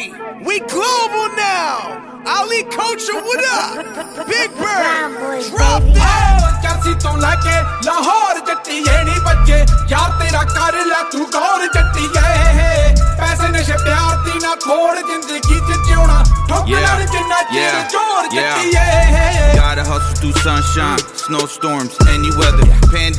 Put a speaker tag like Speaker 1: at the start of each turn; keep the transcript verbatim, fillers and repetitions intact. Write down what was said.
Speaker 1: Hey, we global now. Ali Culture, what up? Big Bird, drop that.
Speaker 2: Chelsea to lake Lahore jatti ye nahi bacche yaar tera kar la tu gaur jatti ye paise nashe pyar di na khod zindagi ch jiuna thoklar jinna chir jor jatti ye
Speaker 3: gotta hustle through sunshine snowstorms any weather pandemic